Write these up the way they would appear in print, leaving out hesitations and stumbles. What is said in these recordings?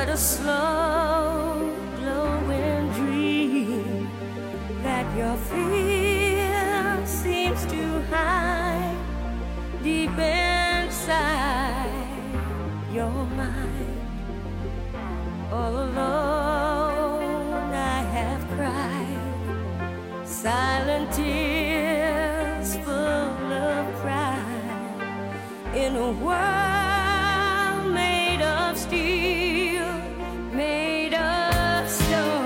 a slow, glowing dream that your fear seems to hide deep inside your mind. All alone I have cried silent tears full of pride in a world made of steel, made of stone.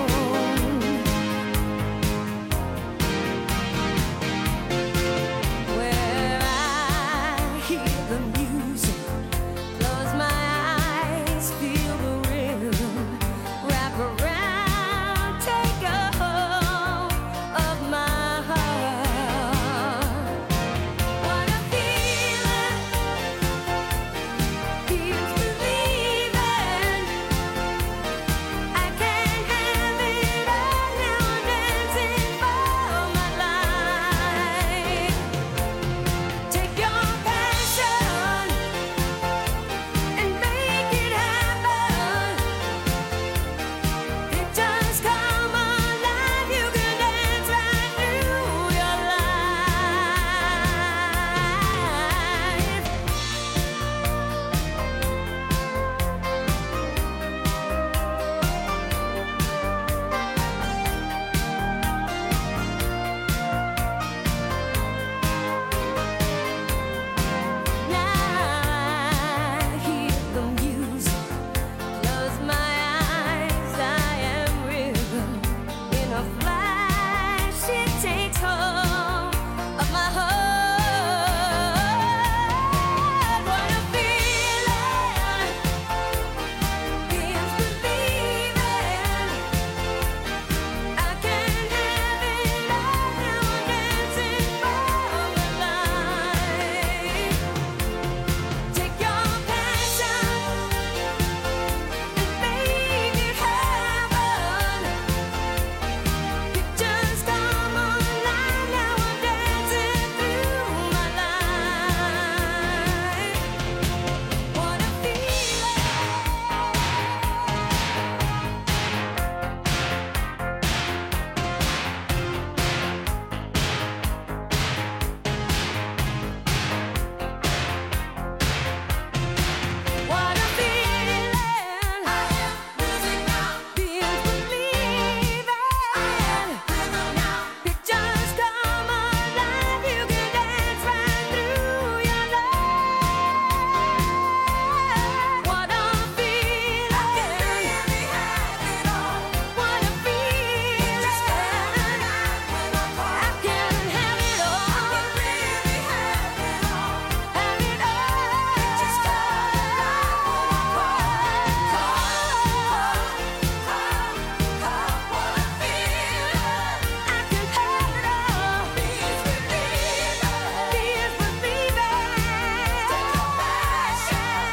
Where I hear the music, close my eyes, feel the rhythm, wrap around, take a hold of my heart. What a feeling, feels believing. I can't have it all now, I'm dancing for my life. Take your passion and make it happen. It just come alive, you can dance right through your Now I hear the music, close my eyes, I am rhythm. In a flash, it takes hold of my heart. What a feeling, feels believing. I can't have it all now, I'm dancing for my life. Take your passion and make it happen. It just come alive now, I'm dancing through my life. What a feeling. What a feeling. I am losing now. Feels believing. I am rhythm now. It just come alive. You can dance right through your life. What a feeling. I can really have it all. What a feeling. Just come alive when I call. I can have it all. I can really have it all. Have it all. Just come alive when I call. What a feeling. I can have it all. Feels believing. Feels believing. Take your passion.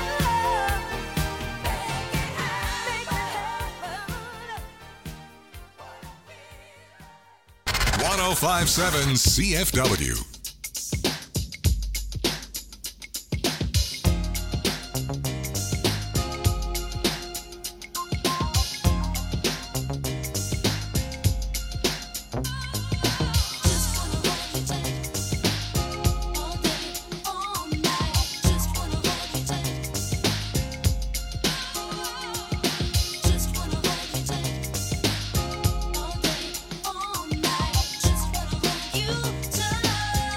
Make it happen. 1057 CFW. You tonight.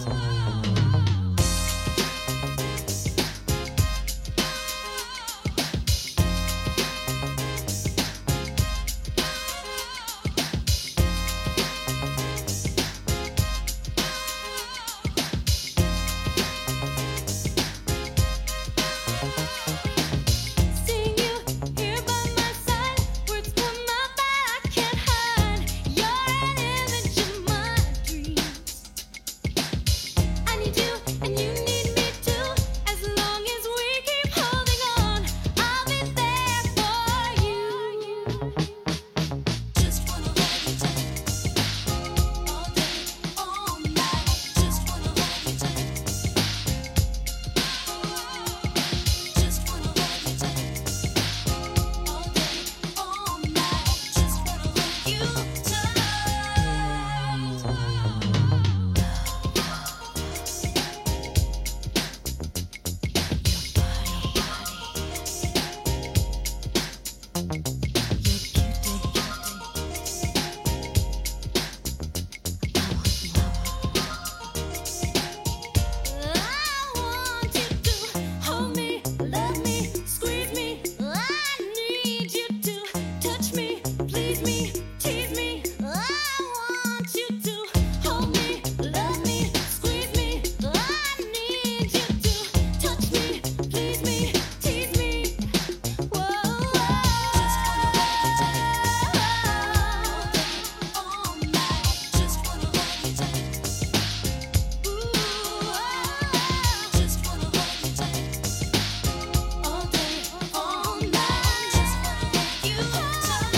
Seeing you here by my side, words come out that I can't hide. You're an image of my dreams. I need you and you need me too. As long as we keep holding on, I'll be there for you. Just wanna hold you tight, all day, all night. Just wanna hold you tight. Just wanna hold you tight, all day, all night. Just wanna hold you tight. I want you to hold me, love me, squeeze me. I need you to touch me, please me, tease me. I want you to hold me, love me, squeeze me. I need you to touch me, please me, tease me. Whoa, just wanna hold you tight, all night. Just wanna hold you tight. Just wanna hold you tight, all day, all night. Just wanna hold you tight.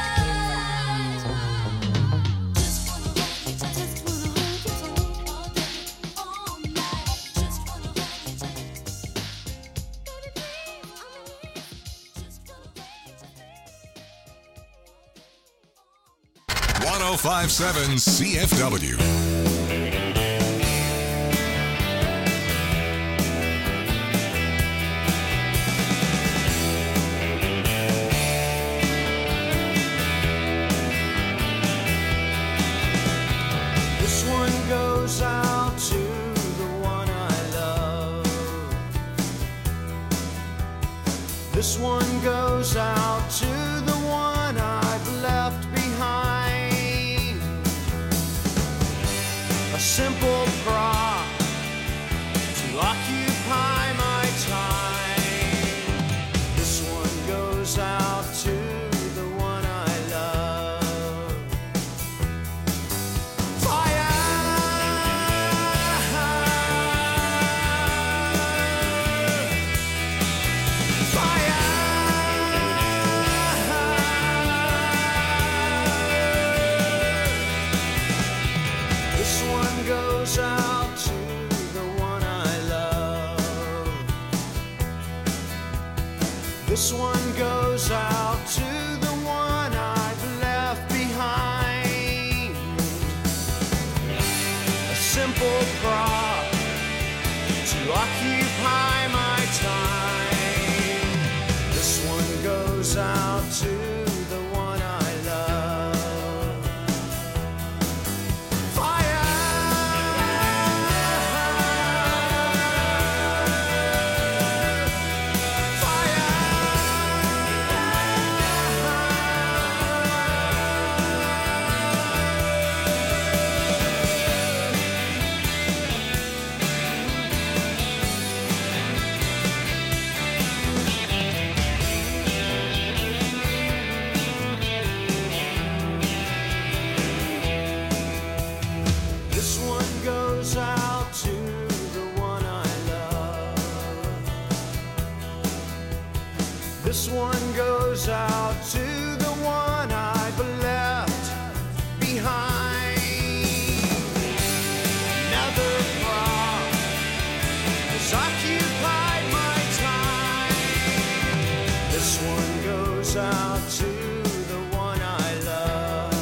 Just wanna hold you tight, just wanna hold you tight, all day, all night. Just wanna hold you tight, baby, please, on my knees. Just wanna hold you tight. 1057 CFW. This one goes out to the one I love. This one goes out to the one I've left behind. A simple prop to occupy my time. This one goes out to the one I love. This one goes out to the one I love. This one goes out to the one I've left behind. A simple prop to occupy my time. This one goes out to the one I love. This one goes out to the one I love. This one goes out to the one I've left behind. Another prop has occupied my time. This one goes out to the one I love.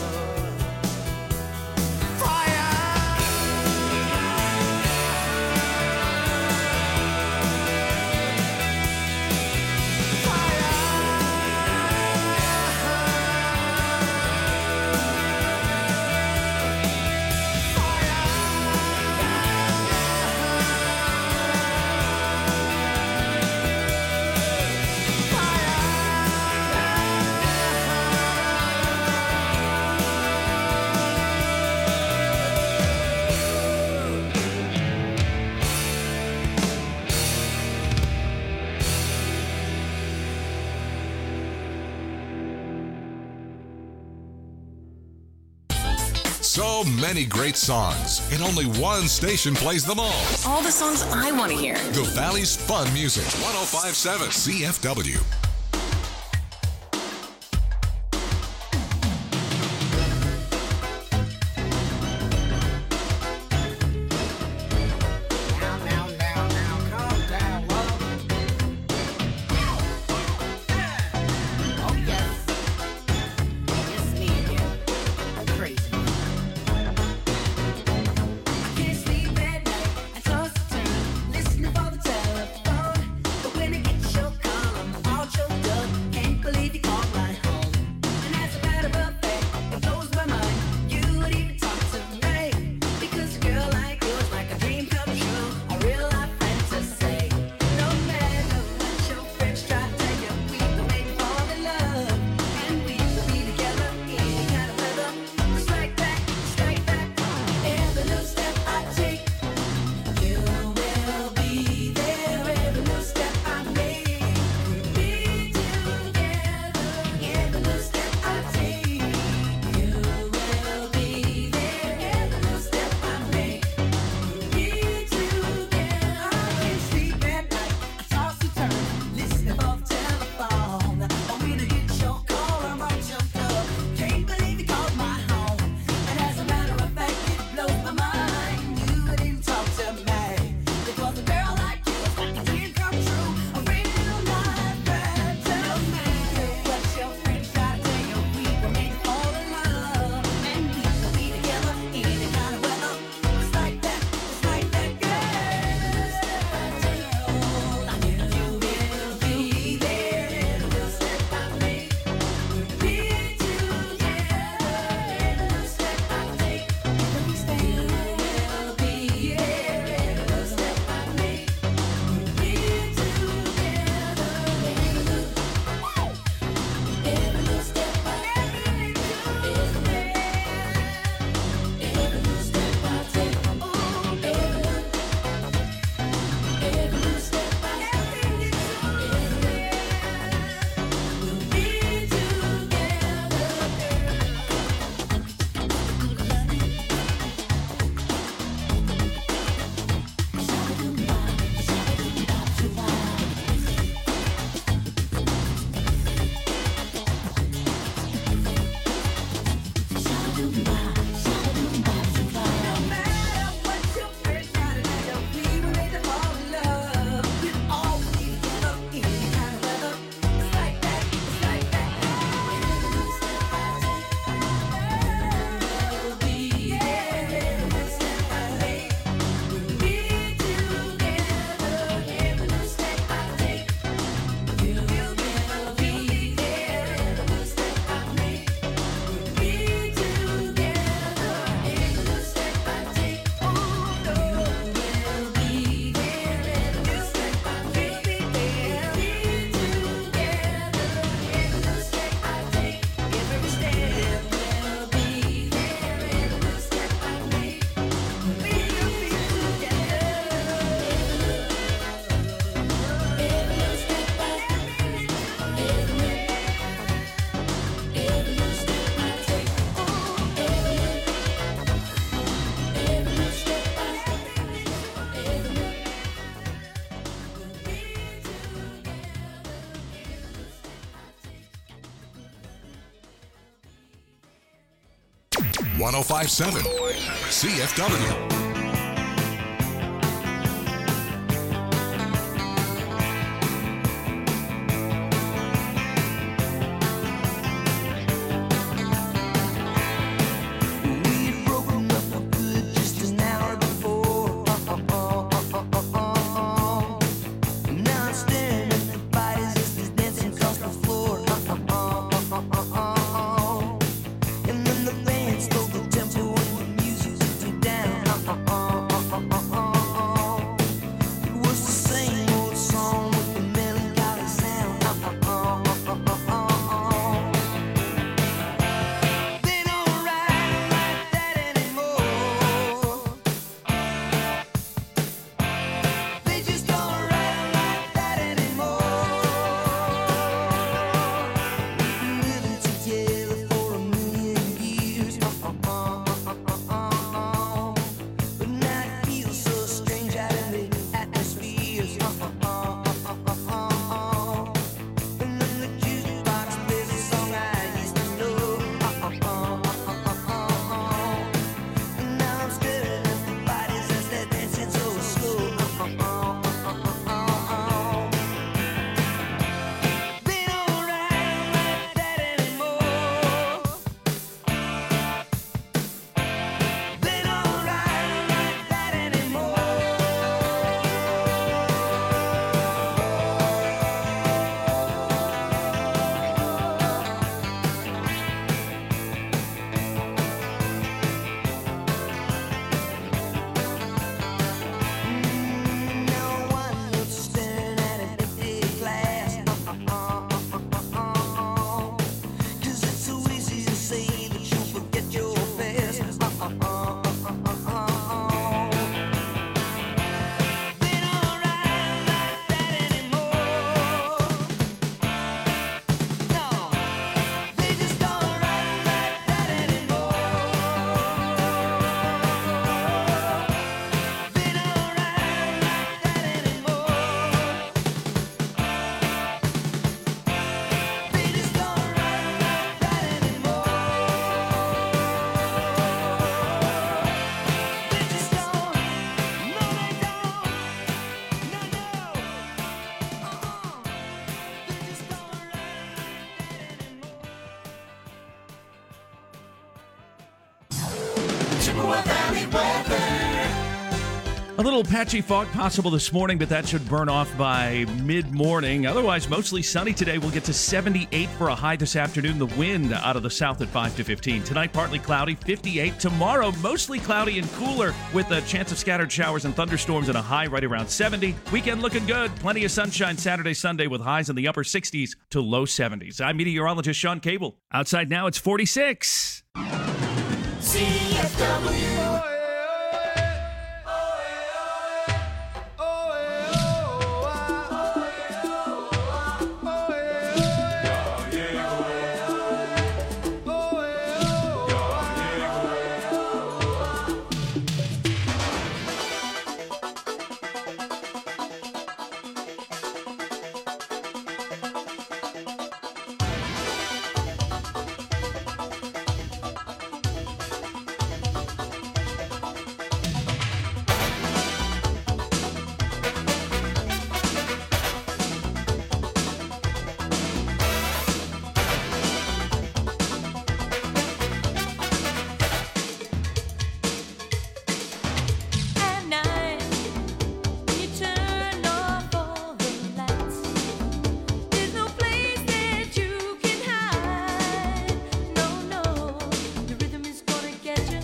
So many great songs, and only one station plays them all. All the songs I want to hear. The Valley's Fun Music, 105.7 CFW. Listening for the telephone, but when I get your call, I'm all choked up. Can't believe you called my home. And as a matter of fact, it blows my mind. You would even talk to me, because a girl like you is like a dream come true, a real life fantasy. No matter what your friends try to tell you, we can make it fall in love, and we will be together any kind of weather. Strike back, strike back. Every little step I take, you will be there. Every little step I make, we'll be together. Every little step I take, you will be there. Every little step I make, we'll be together. I can't sleep at night, I toss and turn, listening for the telephone. Want me to get your call, I'm all choked up. Can't believe you called my home. And as a matter of fact, it blows my mind. You didn't talk to me, because a girl like you is like a dream come true, a real life fantasy. No matter what your friends try to tell you, we will make it fall in love, and we will be together any kind of weather. It's like that, girl. Step I take, I knew you will be there. Every little step I make, we'll be together. Every little step I take, every step you will be there. Every little step I make, we'll be together. Every little step I take, every little step I take, every little step I take, we'll be No matter what your friends try to tell you, we will make it fall in love. We'll all be together any kind of weather. It's like that, Every little step I take, we'll be there. Every little step I take, we'll be together. Every little step I take, you will be there. Every little step I make, we'll be together. Every little step I take, you will be there. Every little step I make, we'll be together. Every little step I take, every step will be there. Every little step I make, we'll be together. Every little step I take, every little step I take, every little step I Take 105.7 CFW. We'd broken up for good just an hour before. Now I'm staring at the bodies as they're dancing across the floor. And then the band stole the tempo and the music took me down. Chippewa Valley weather. A little patchy fog possible this morning, but that should burn off by mid-morning. Otherwise, mostly sunny today. We'll get to 78 for a high this afternoon. The wind out of the south at 5 to 15. Tonight, partly cloudy, 58. Tomorrow, mostly cloudy and cooler with a chance of scattered showers and thunderstorms and a high right around 70. Weekend looking good. Plenty of sunshine Saturday, Sunday with highs in the upper 60s to low 70s. I'm meteorologist Sean Cable. Outside now, it's 46. CFW. At night, when you turn off all the lights, there's no place that you can hide. No, no, the rhythm is gonna get you.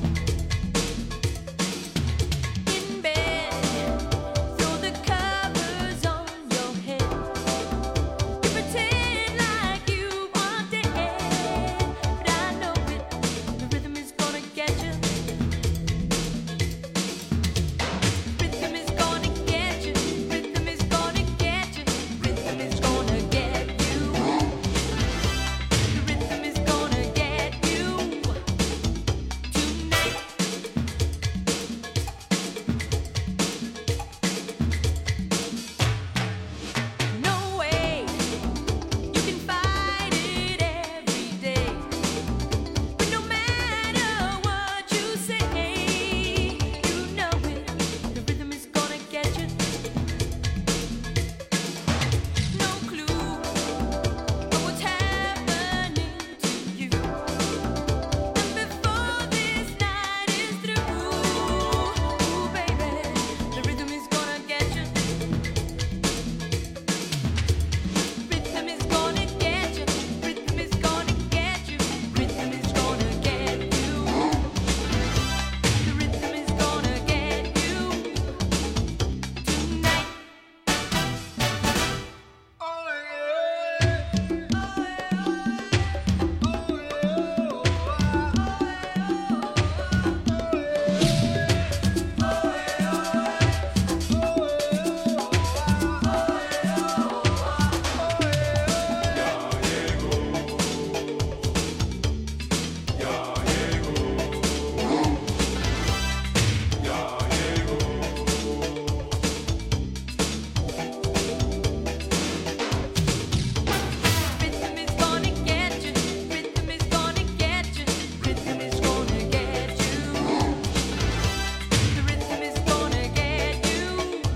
In bed, throw the covers on your head. You pretend like you are dead, but I know it. The rhythm is gonna get you. Rhythm is gonna get you. Rhythm is gonna get you. Rhythm is gonna get you. The rhythm is gonna get you tonight. No way you can fight it every day. But no matter what you say, you know it. The rhythm is gonna get you. No clue of what's happening to you. And before this night is through, ooh, baby, the rhythm is gonna get you. Rhythm is gonna get you. Rhythm is gonna get you. Rhythm is gonna get you. The rhythm is gonna get you tonight. Rhythm is gonna get you. Rhythm is gonna get you. Rhythm is gonna get you. The rhythm is gonna get you.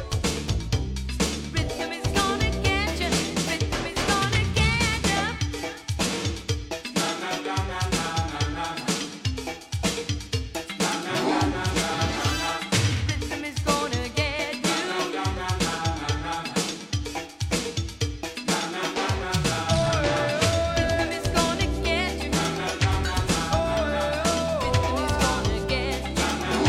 Rhythm is gonna get you. Rhythm is gonna get you. Rhythm is gonna get you. Rhythm is gonna get you. Rhythm is gonna get you.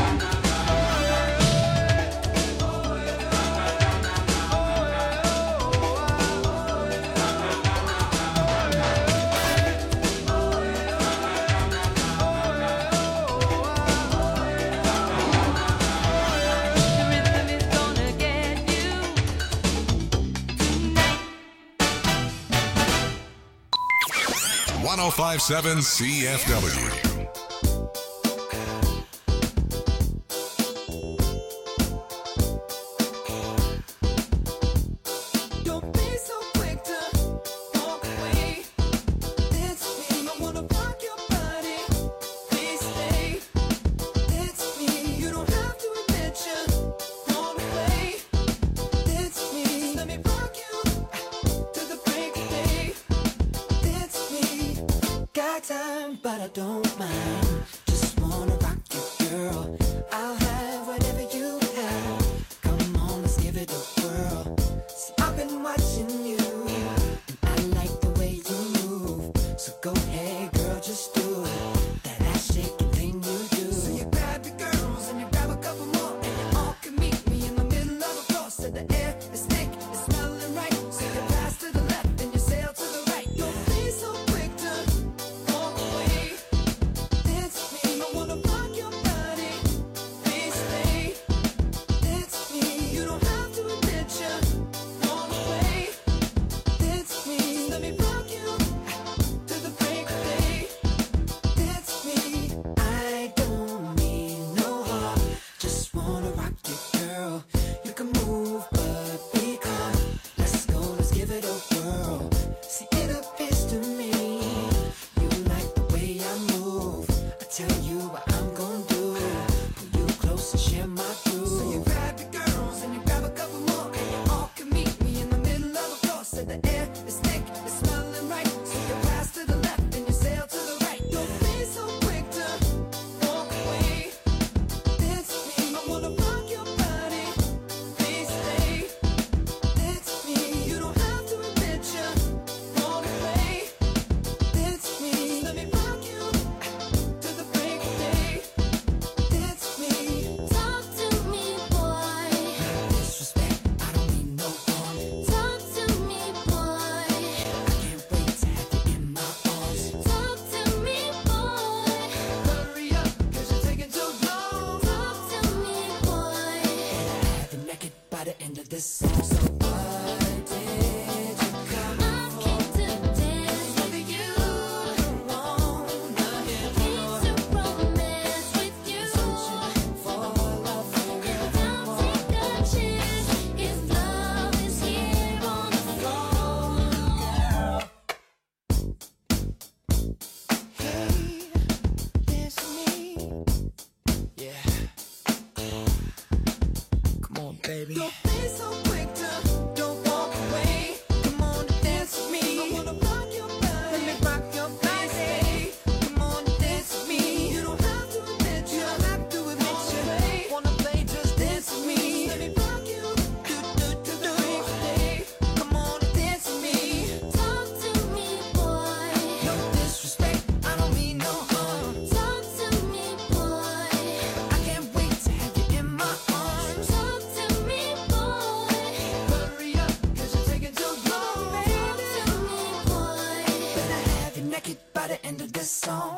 The rhythm is gonna get you tonight. 1057 CFW. Don't be so quick to walk away. It's me, I wanna rock your body. Please stay. It's me, you don't have to admit you want away. It's me, let me rock you to the break of day. It's me, got time, but I don't mind. Just wanna rock you. girl. You can move, but be calm. Let's go, let's give it a whirl. See, it appears to me you like the way I move. I tell you what I'm gonna do. Pull you close and share my groove. So you grab your girls and you grab a couple more, and you all can meet me in the middle of the floor. Said the air is thick, it's smelling right. So you pass to the left and you sail to the right. Don't be so quick to walk away. Dance with me, I wanna rock your body. Please stay. Dance with me, you don't have to admit you wanna play. Dance with me, let me rock you to the break of day. Dance with me. Talk to me, boy. Disrespect, I don't mean no harm. Talk to me, boy. I can't wait to have you in my arms. Talk to me, boy. Hurry up, cause you're taking too long. Talk to me, boy. Have you naked by the end of this song. So why did you come? I came to dance with you. Wanna Came to romance with you. for love for real. Don't take a chance. If love is here on the floor. Hey, dance with me. Yeah. Come on, baby. Don't be so quick to don't walk away. Come on and dance with me. I wanna rock your body. Let me rock your body. Come on and dance with me. You don't have to admit you. Don't have to admit you. Wanna play? Just dance with me. Let me rock you. Do. Come on and dance with me. Talk to me, boy. No disrespect, I don't mean no harm. Talk to me, boy. I can't wait to have you in my arms. Talk to me, boy. Hurry up, cause you're taking too long. Talk to me, boy. Better have you naked by the end of this song.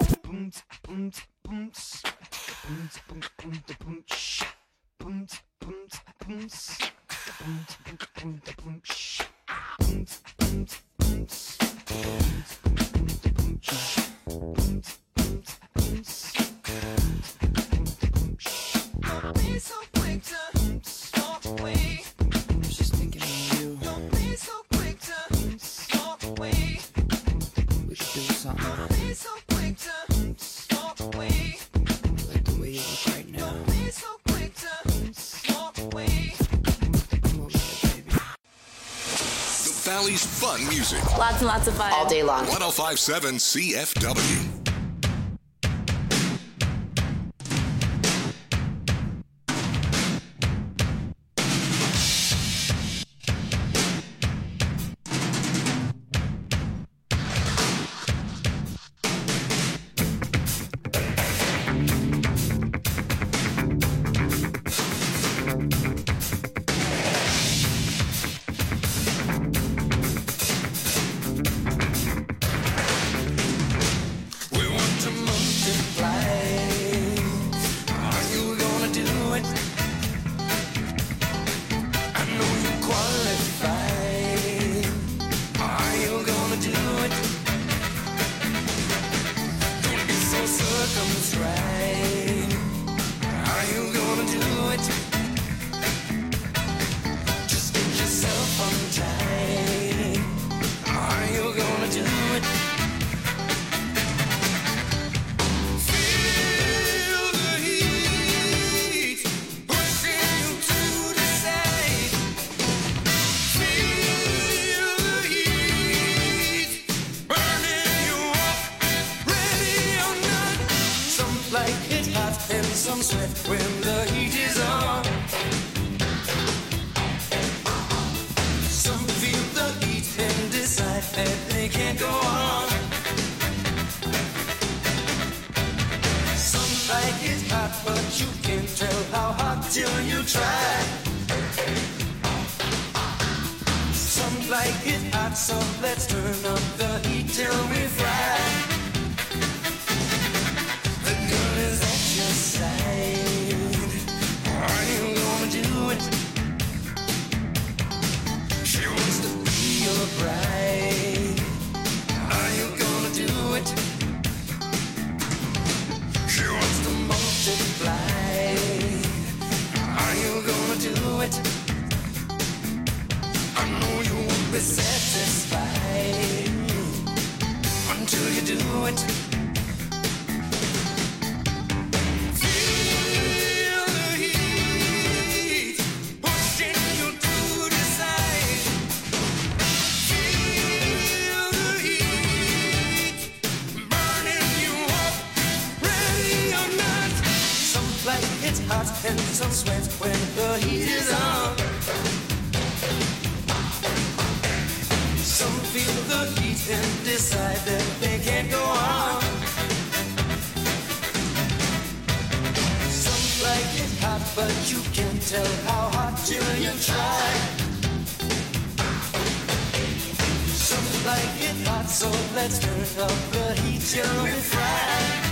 Don't be so quick to walk away. I was just thinking of you. Don't be so quick to walk away. We should do something. Don't be so quick to walk away. I like the way you look right now. Don't be so quick to walk away. Come over here, baby. The Valley's fun music. Lots and lots of fun. All day long. 1057 CFW. We want to multiply. Are you gonna do it? I know you qualify. Are you gonna do it? Don't be so circumscribed. Are you gonna do it? Just get yourself untied. Are you gonna do it? Feel the heat pushing you to decide. Feel the heat burning you up, ready or not. Some like it hot and some sweat when the heat is on. Some feel the heat and decide that they can't go on. Some like it hot, but you can't tell how hot till you try. Some like it hot, so let's turn up the heat till we fry. The girl is at your side. Are you gonna do it? She wants to be your bride. Are you gonna do it? She wants to multiply. Are you gonna do satisfied until you do it. Feel the heat pushing you to decide. Feel the heat burning you up, ready or not. Some like it hot and some sweat when the heat is on. Some feel the heat and decide that they can't go on. Some like it hot, but you can't tell how hot till you try. Some like it hot, so let's turn up the heat till we fry.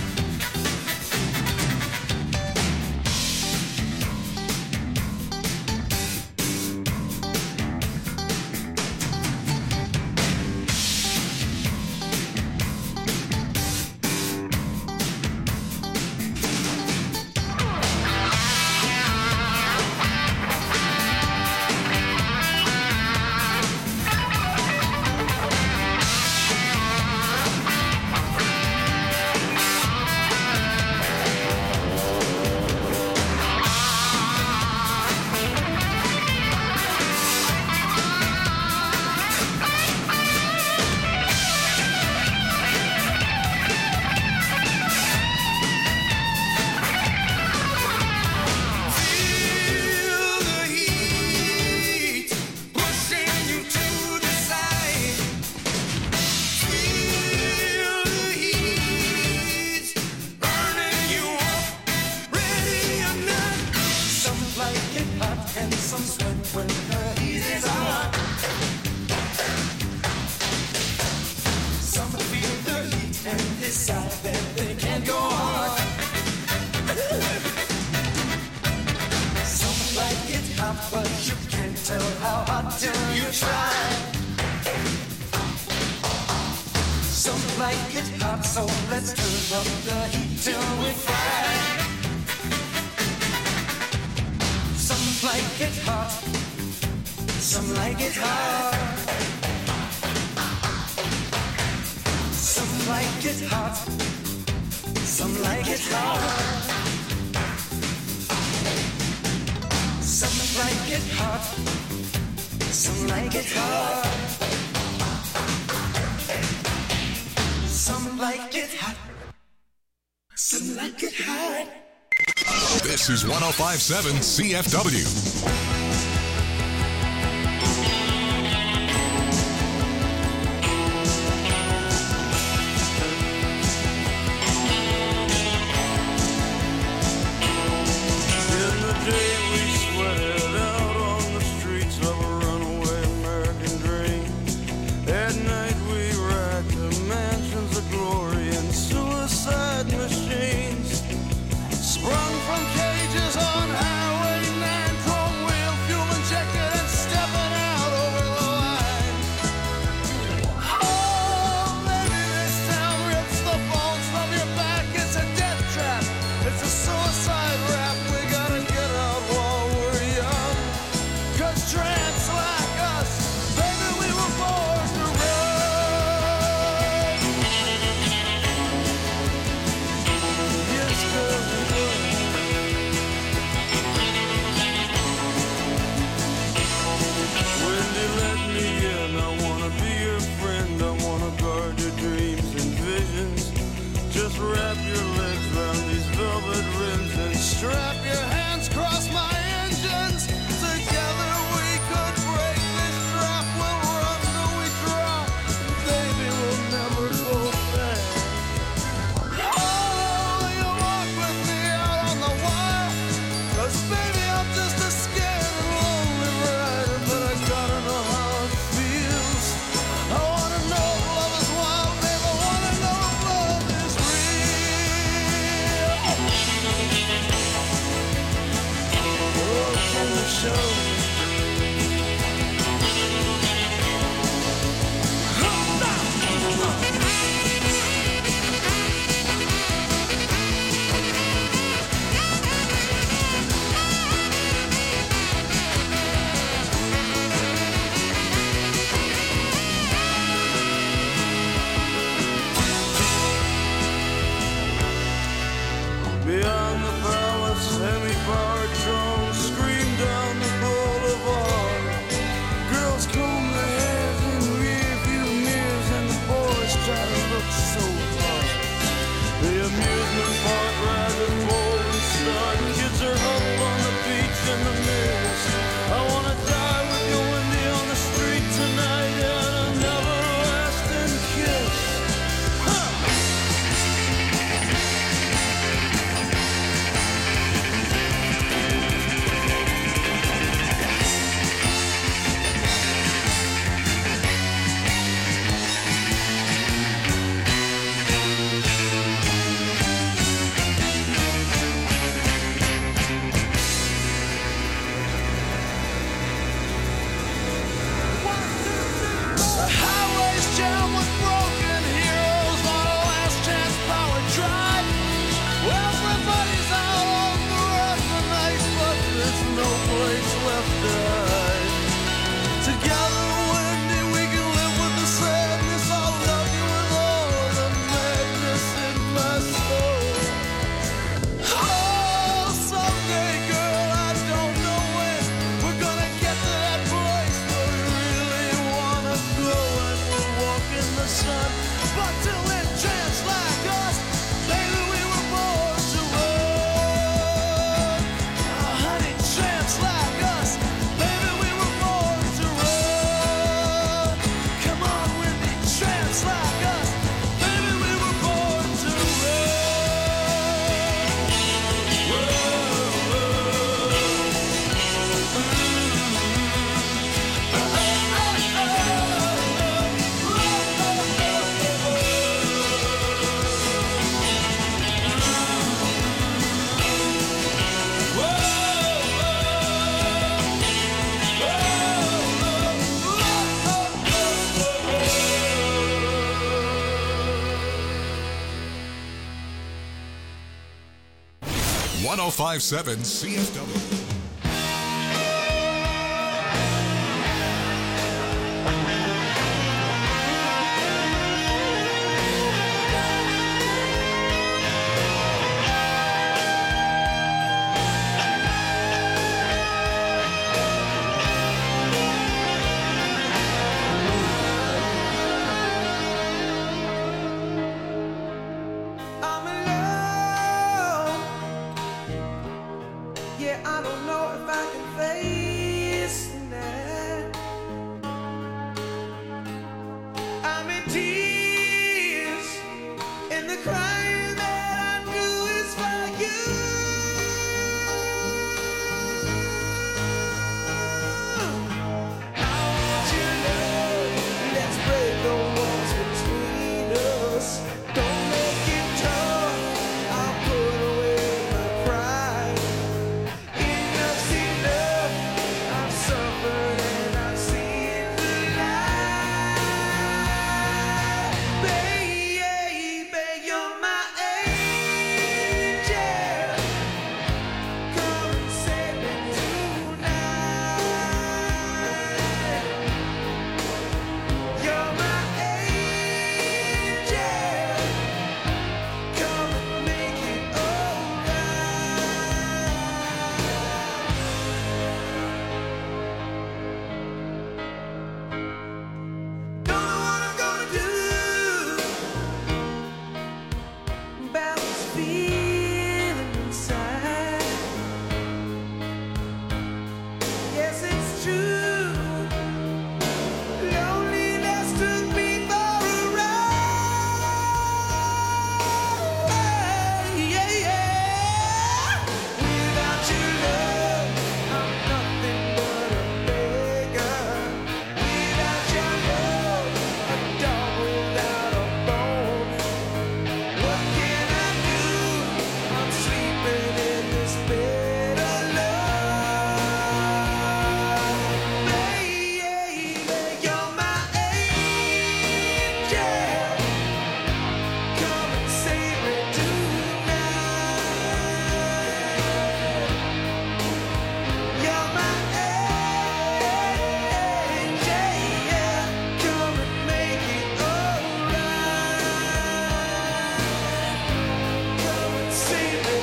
This is 105.7 CFW. Sprung from cages on Highway 9, 1057 CFW. I'm alone. Yeah, I don't know if I can face the night. I'm in tears, and the crying that I do is for you. I want your love. Let's break the walls between us. Don't make it tough. I'll put away my pride. Enough's enough. I've suffered and I've seen the light. Baby, you're my angel. Come and save me tonight. You're my angel. Come and make it alright. Don't know what I'm gonna do about this feeling inside. Yes, it's true. Loneliness took me for a ride. Yeah, yeah. Without your love, I'm nothing but a beggar. Without your love, a dog without a bone. What can I do? I'm sleeping in this bed alone. Baby, you're my angel. Come and save me tonight. You're my angel. Come and make it alright. Come and save me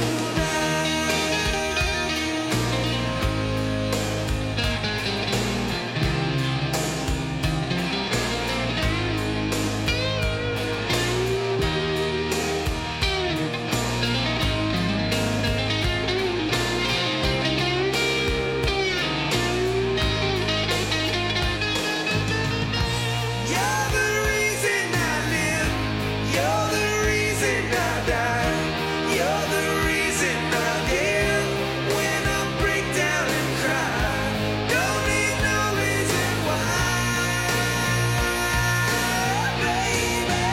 You're the reason I live. You're the reason I die. You're the reason I give when I break down and cry. Don't need no reason why. Baby,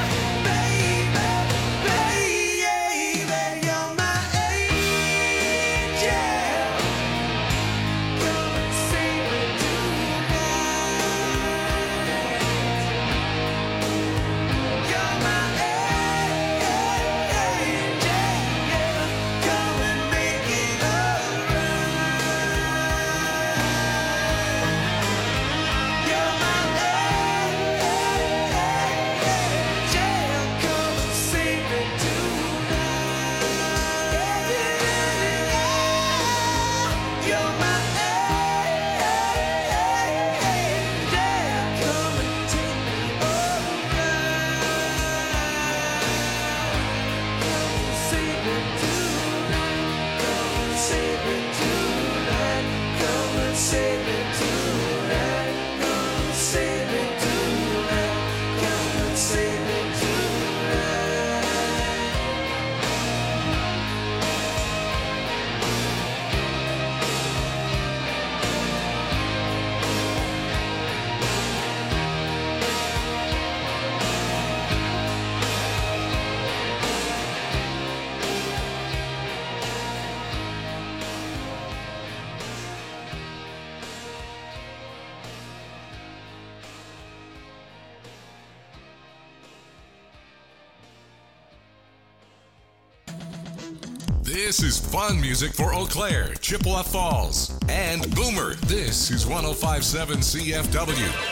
you're my angel. Come and save me tonight. You're my angel. Come and make it alright. You're my angel. Come and save me tonight. You're my angel. Come and take me Come and save me tonight. Come and save me tonight. Come and save me tonight. This is fun music for Eau Claire, Chippewa Falls, and Boomer. This is 105.7 CFW.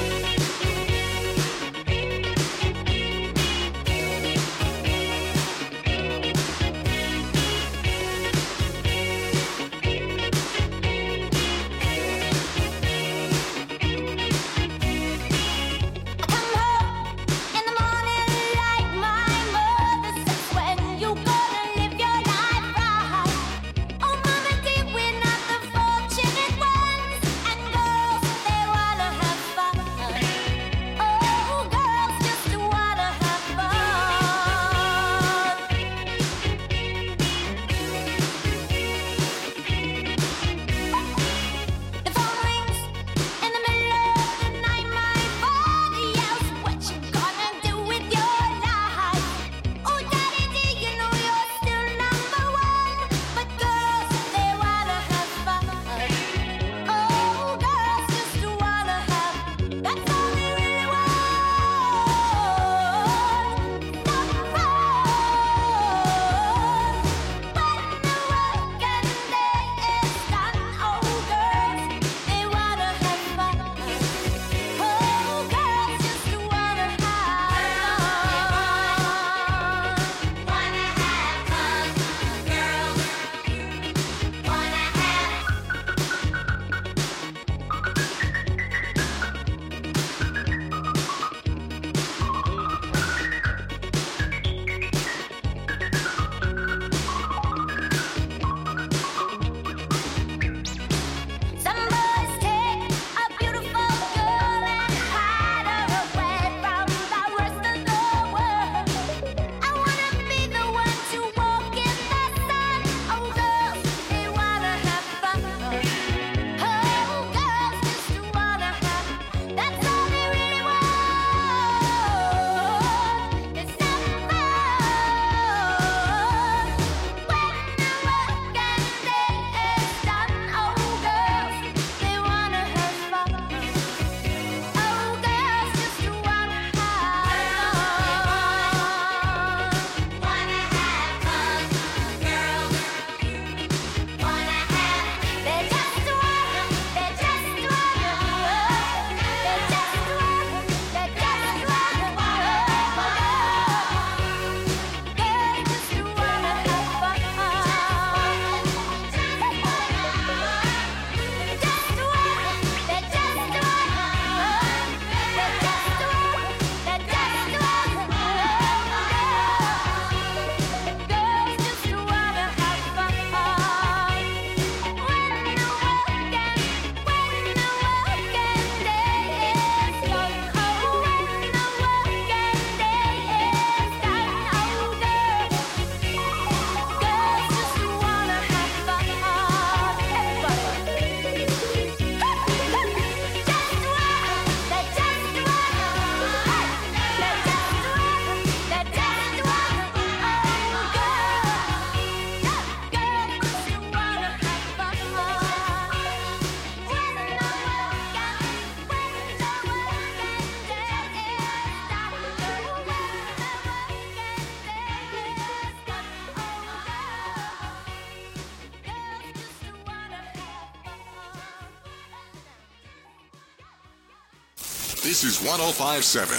This is 105.7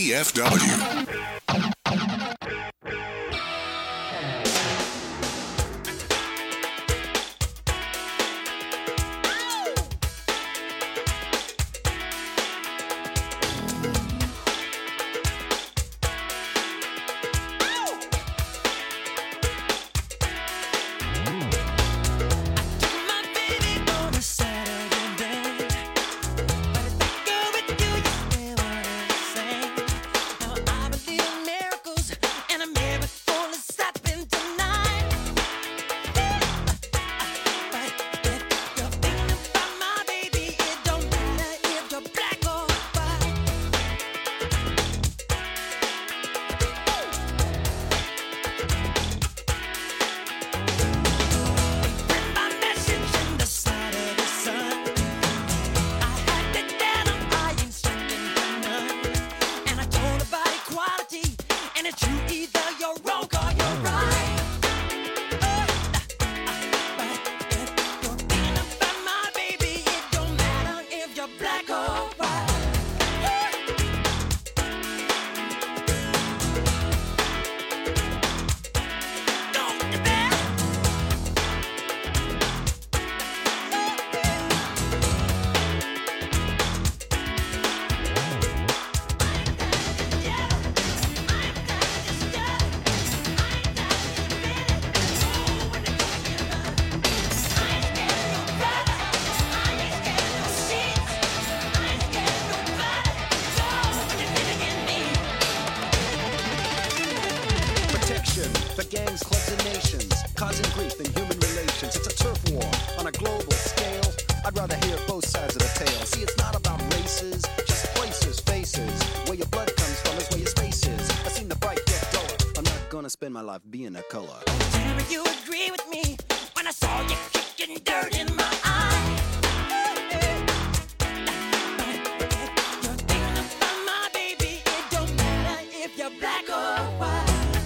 CFW. Saturday, but if I go with you, you stay what I say. Now I believe. I'd rather hear both sides of the tale. See, it's not about races, just places, faces. Where your blood comes from is where your space is. I've seen the bright get duller. I'm not gonna spend my life being a color. Never you agree with me when I saw you kicking dirt in my eye. You're thinking about my baby. It don't matter if you're black or white.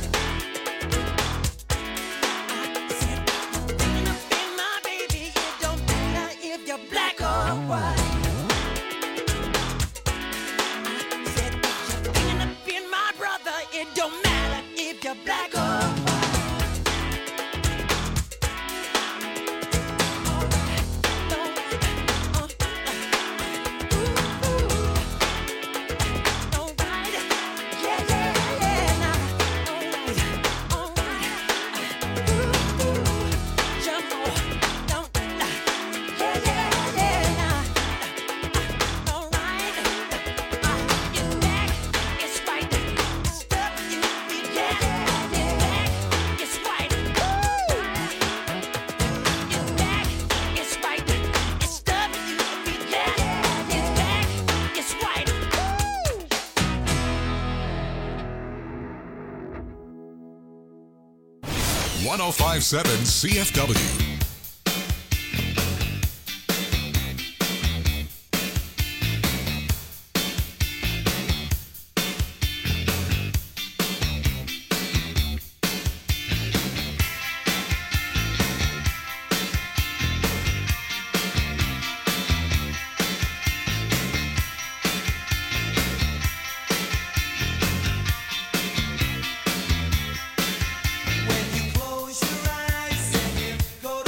I said you're thinking about my baby. It don't matter if you're black or white. I said you're thinking about my brother. It don't matter if you're black or white. One oh five seven CFW. When you close your eyes and you go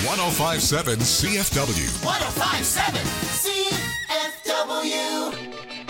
1057 CFW. 1057 CFW.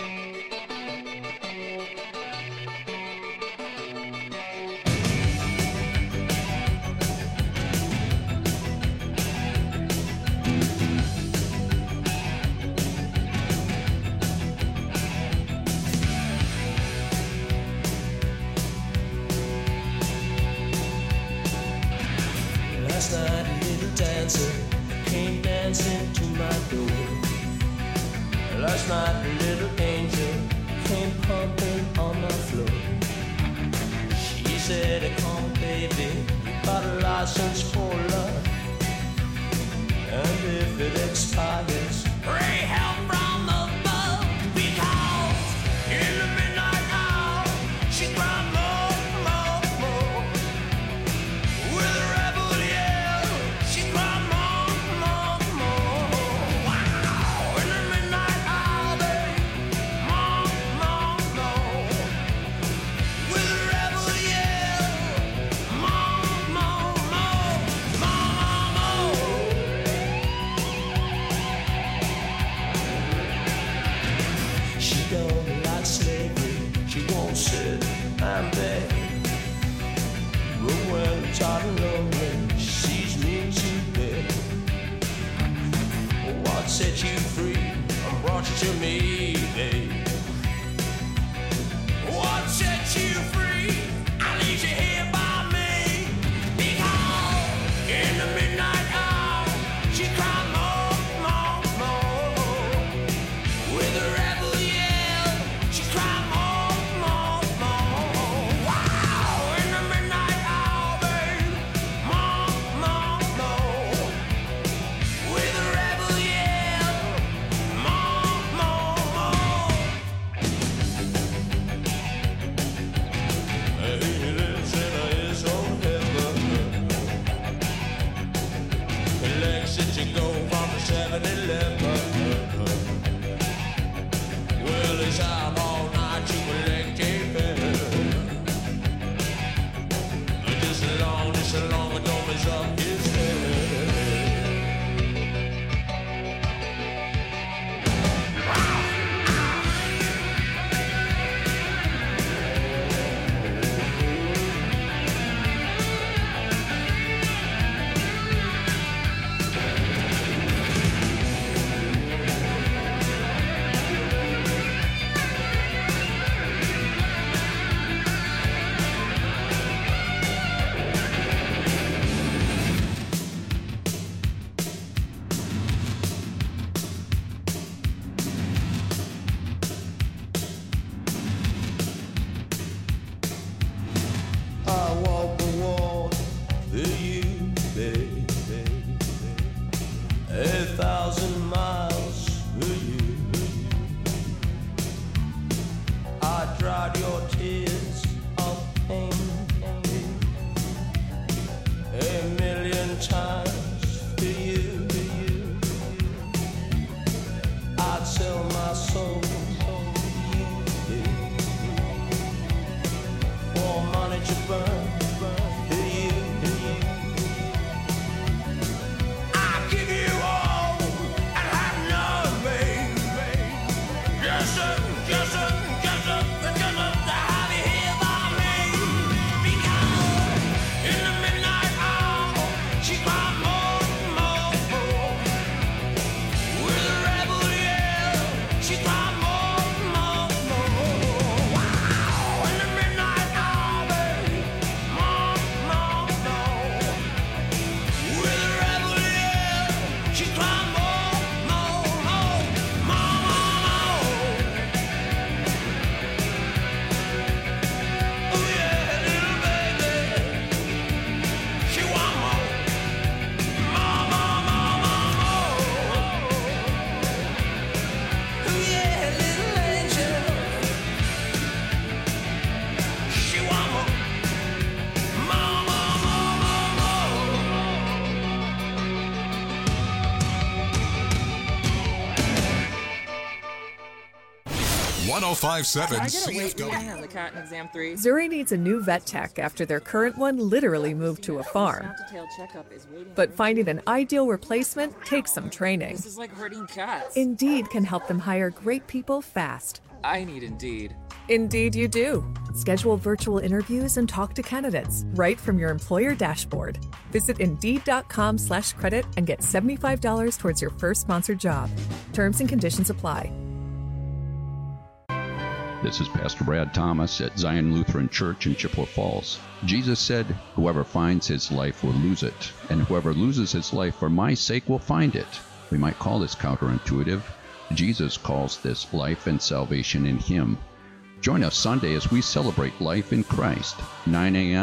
Last night a little dancer came dancing to my door. Last night a little angel came pumping on my floor. She said, come baby, you got a license for love, and if it expires, pray help from above. Because in the midnight hour she cried more, more, more. With a rebel yell, she cried more, more, more. Wow! In the midnight hour, babe, more, more, more. With a rebel yell, more, more, more, more, more. She don't like slavery, she won't sit and beg. But when tired and lonely, she sees me today. What set you free and brought you to me, babe? What set you free? I leave you here by me. Because in the midnight hour, she cried more, more, more. With a rebel yell, she cried more, more, more. Wow! In the midnight hour, babe, more, more, more. With a rebel yell, more, more, more. He lives in his own heaven. He likes it to go from the 7-Eleven. Well, he's out all night to collect a bill. Just as long as don't mess up his head. I walk the walk for you, baby. 1,000 miles for you. I dried your tears of pain 1,000,000 times for you. I'd sell my soul for you, for money to burn for you. I'll give you all and have none, baby. Just to have you here by me. Because in the midnight hour, she cried more, more, more. With a rebel yell, she cried more, more, more. Wow! In the midnight hour, babe, 1057 Can I get a weight CFW. reading of the cat in exam 3? Zuri needs a new vet tech after their current one literally moved to a farm. Snap-to-tail checkup is waiting. But finding an ideal replacement takes some training. This is like herding cats. Indeed can help them hire great people fast. I need Indeed. Indeed you do. Schedule virtual interviews and talk to candidates right from your employer dashboard. Visit Indeed.com/credit and get $75 towards your first sponsored job. Terms and conditions apply. This is Pastor Brad Thomas at Zion Lutheran Church in Chippewa Falls. Jesus said, "Whoever finds his life will lose it, and whoever loses his life for my sake will find it." We might call this counterintuitive. Jesus calls this life and salvation in him. Join us Sunday as we celebrate life in Christ, 9 a.m.